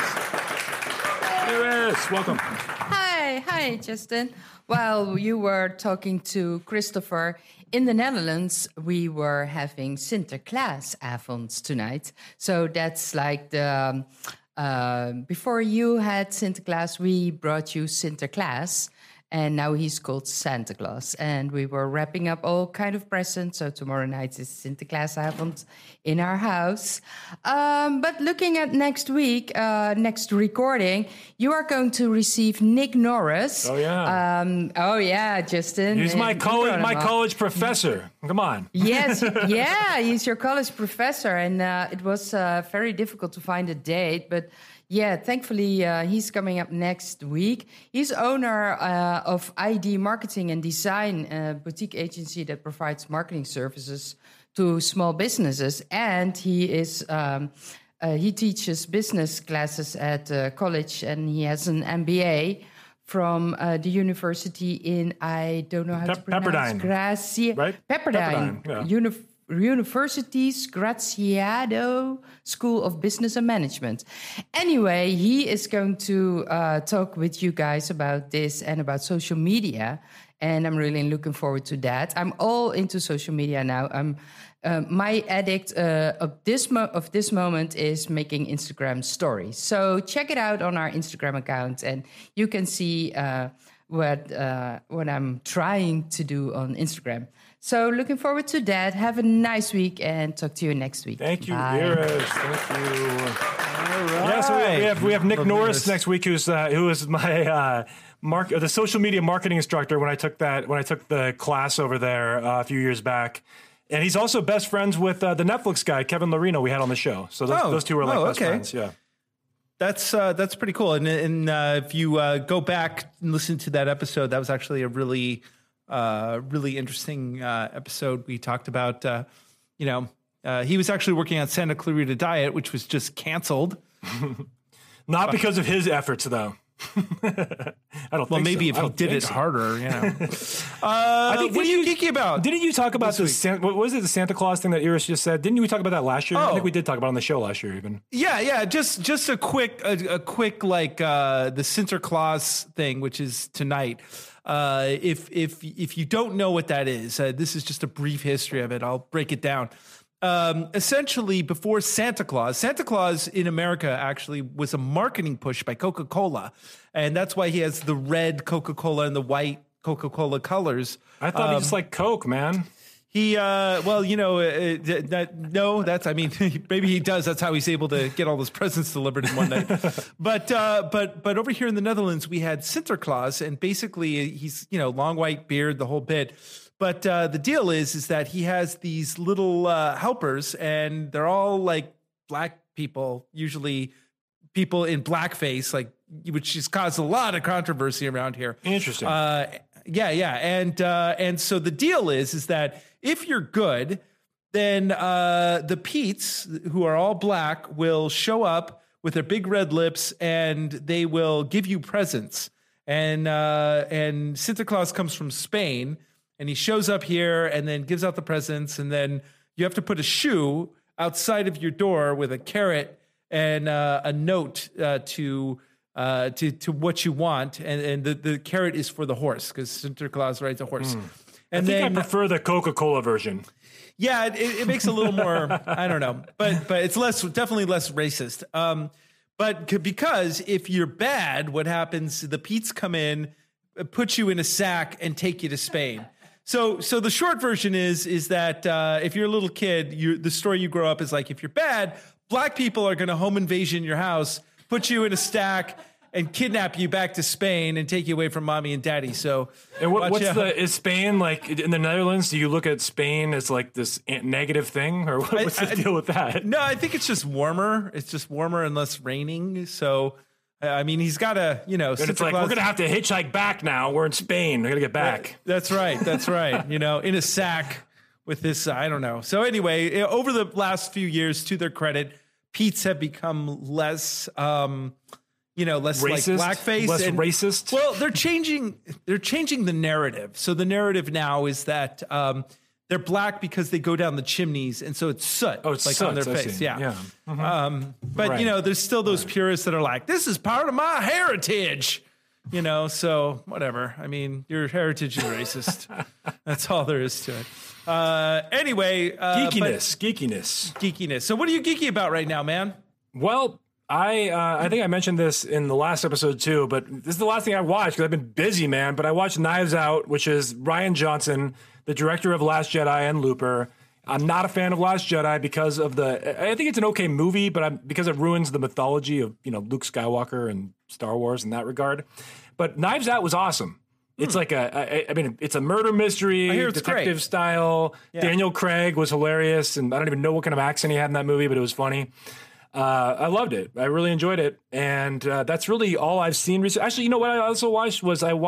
Iris, welcome. Hi, Justin. While you were talking to Christopher in the Netherlands, we were having Sinterklaasavond tonight. So that's like the before you had Sinterklaas, we brought you Sinterklaas. And now he's called Santa Claus. And we were wrapping up all kind of presents. So tomorrow night is Sinterklaasavond in our house. But looking at next week, next recording, you are going to receive Nick Norris. Oh, yeah. Justin. He's my college professor. Come on. Yes, yeah, he's your college professor. And it was very difficult to find a date. But yeah, thankfully, he's coming up next week. He's owner of ID Marketing and Design, a boutique agency that provides marketing services to small businesses. And he is he teaches business classes at college, and he has an MBA from the university in, I don't know how to pronounce. Pepperdine. Right? Pepperdine. Yeah. University's Graziado School of Business and Management. Anyway, he is going to talk with you guys about this and about social media, and I'm really looking forward to that. I'm all into social media now. My addict of this moment is making Instagram stories. So check it out on our Instagram account, and you can see what I'm trying to do on Instagram. So looking forward to that. Have a nice week and talk to you next week. Thank you, Bye. Iris. Thank you. All right. Yeah, so we have Nick Lovely Norris Iris. next week, who is my the social media marketing instructor when I took the class over there a few years back. And he's also best friends with the Netflix guy, Kevin Lorino, we had on the show. So those two are like best friends. Yeah. That's pretty cool. And if you go back and listen to that episode, that was actually a really interesting episode. We talked about, he was actually working on Santa Clarita Diet, which was just canceled. Not because of his efforts, though. I don't. Well, think maybe so. if he did it harder, I think. What are you geeky about? Didn't you talk about what was it? The Santa Claus thing that Iris just said? Didn't we talk about that last year? I think we did talk about it on the show last year, even. Yeah. Just a quick like the Sinterklaas thing, which is tonight. If you don't know what that is, this is just a brief history of it. I'll break it down. Essentially, before Santa Claus in America actually was a marketing push by Coca-Cola. And that's why he has the red Coca-Cola and the white Coca-Cola colors. I thought he just liked Coke, man. He, maybe he does. That's how he's able to get all those presents delivered in one night. But over here in the Netherlands, we had Sinterklaas, and basically he's, long white beard, the whole bit. But the deal is that he has these little helpers, and they're all like black people, usually people in blackface, which has caused a lot of controversy around here. Interesting. And so the deal is that if you're good, then the Pete's, who are all black, will show up with their big red lips, and they will give you presents. And Santa Claus comes from Spain. And he shows up here and then gives out the presents. And then you have to put a shoe outside of your door with a carrot and a note to what you want. And the carrot is for the horse, because Santa Claus rides a horse. And I prefer the Coca-Cola version. Yeah, it makes a little more, I don't know. But it's definitely less racist. But because if you're bad, what happens, the Pete's come in, put you in a sack, and take you to Spain. So the short version is that if you're a little kid, the story you grow up is like, if you're bad, black people are going to home invasion your house, put you in a stack, and kidnap you back to Spain and take you away from mommy and daddy. So, and is Spain like in the Netherlands? Do you look at Spain as like this negative thing, or what's the deal with that? No, I think it's just warmer. It's just warmer and less raining. So. I mean, he's got to, And it's like, we're going to have to hitchhike back now. We're in Spain. We're going to get back. That's right. In a sack with this, I don't know. So anyway, over the last few years, to their credit, Pete's have become less, less racist, like blackface. Less racist. Well, they're changing the narrative. So the narrative now is that they're black because they go down the chimneys, and so it's soot, it's like soot, on their face. Yeah. Mm-hmm. But right. There's still those purists that are like, this is part of my heritage, So whatever. I mean, your heritage is racist. That's all there is to it. Anyway, geekiness. So what are you geeky about right now, man? Well, I think I mentioned this in the last episode too, but this is the last thing I watched because I've been busy, man. But I watched Knives Out, which is Rian Johnson, the director of Last Jedi and Looper. I'm not a fan of Last Jedi because of I think it's an okay movie, but because it ruins the mythology of, Luke Skywalker and Star Wars in that regard. But Knives Out was awesome. It's like it's a murder mystery, detective style. Yeah. Daniel Craig was hilarious, and I don't even know what kind of accent he had in that movie, but it was funny. I loved it. I really enjoyed it. And that's really all I've seen recently. Actually, you know what I also watched was in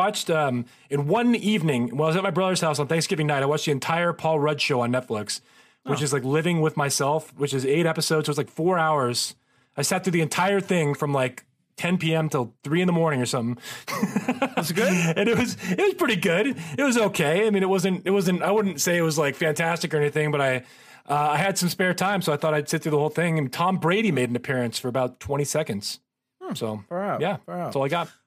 one evening, while I was at my brother's house on Thanksgiving night, I watched the entire Paul Rudd show on Netflix, which is like Living with Myself, which is 8 episodes. So it's like 4 hours. I sat through the entire thing from like 10 p.m. till 3 a.m. or something. Was it good? And it was pretty good. It was okay. I mean, it wasn't, I wouldn't say it was like fantastic or anything, but I had some spare time, so I thought I'd sit through the whole thing. And Tom Brady made an appearance for about 20 seconds. So, that's all I got.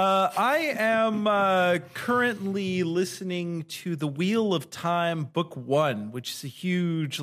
I am currently listening to The Wheel of Time Book 1, which is a huge,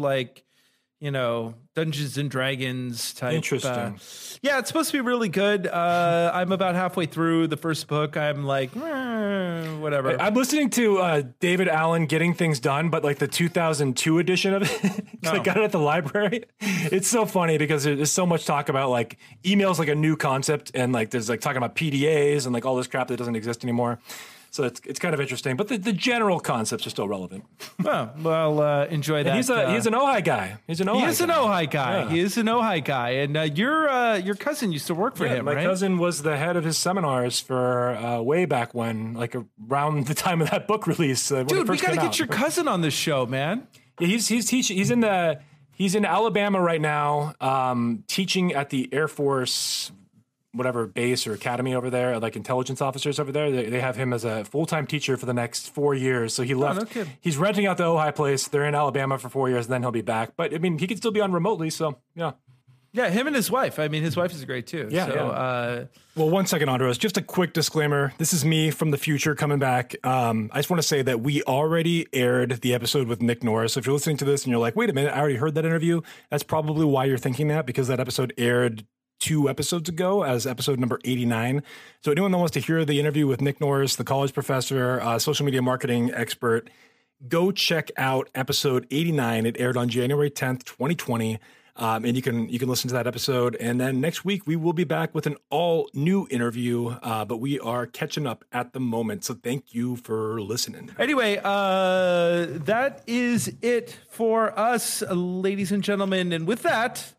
Dungeons and Dragons type. Interesting. Yeah, it's supposed to be really good. I'm about halfway through the first book. I'm like, whatever. I'm listening to David Allen Getting Things Done, but like the 2002 edition of it. I got it at the library. It's so funny because there's so much talk about like emails, like a new concept, and like there's like talking about PDAs and like all this crap that doesn't exist anymore. So it's kind of interesting, but the general concepts are still relevant. Well, enjoy that. And he's an Ojai guy. He is an Ojai guy. Yeah. He is an Ojai guy. And your cousin used to work for him, my right? My cousin was the head of his seminars for way back when, like around the time of that book release. Dude, we got to get your cousin on this show, man. Yeah, he's teaching. He's in Alabama right now, teaching at the Air Force whatever base or academy over there, like intelligence officers over there. They have him as a full-time teacher for the next 4 years. So he left. No kidding. He's renting out the Ojai place. They're in Alabama for 4 years, and then he'll be back. But I mean, he could still be on remotely. So yeah. Yeah, him and his wife. I mean, his wife is great too. Yeah. So, Well, 1 second, Andros. Just a quick disclaimer. This is me from the future coming back. I just want to say that we already aired the episode with Nick Norris. So if you're listening to this and you're like, wait a minute, I already heard that interview. That's probably why you're thinking that, because that episode aired 2 episodes ago as episode number 89. So anyone that wants to hear the interview with Nick Norris, the college professor, social media marketing expert, go check out episode 89. It aired on January 10th, 2020. And you can listen to that episode. And then next week, we will be back with an all new interview, but we are catching up at the moment. So thank you for listening. Anyway, that is it for us, ladies and gentlemen. And with that,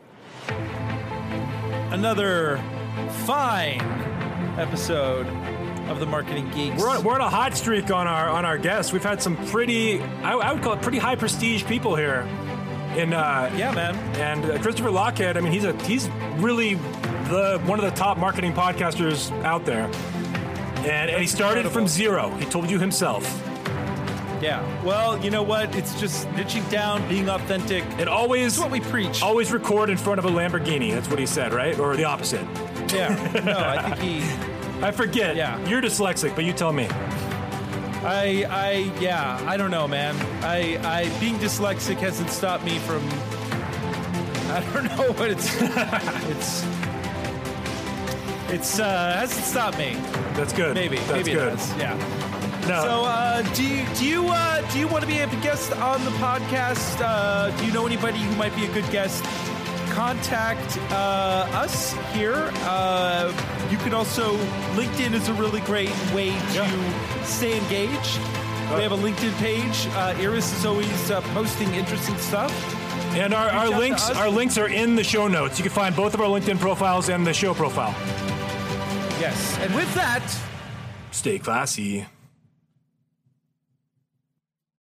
another fine episode of the Marketing Geeks. We're on a hot streak on our guests. We've had some pretty, I would call it pretty high prestige people here. Yeah, man. And Christopher Lochhead, I mean, he's really one of the top marketing podcasters out there. And he started from zero. He told you himself. Yeah. Well, you know what? It's just niching down, being authentic. And always, it's what we preach. Always record in front of a Lamborghini. That's what he said, right? Or the opposite. Yeah. No, I think I forget. Yeah. You're dyslexic, but you tell me. I don't know, man. I being dyslexic hasn't stopped me from, I don't know what it's hasn't stopped me. That's good. Maybe good. It has. Yeah. No. So, do you want to be a guest on the podcast? Do you know anybody who might be a good guest? Contact us here. You can also, LinkedIn is a really great way to stay engaged. We have a LinkedIn page. Iris is always posting interesting stuff. And our links are in the show notes. You can find both of our LinkedIn profiles and the show profile. Yes. And with that, stay classy.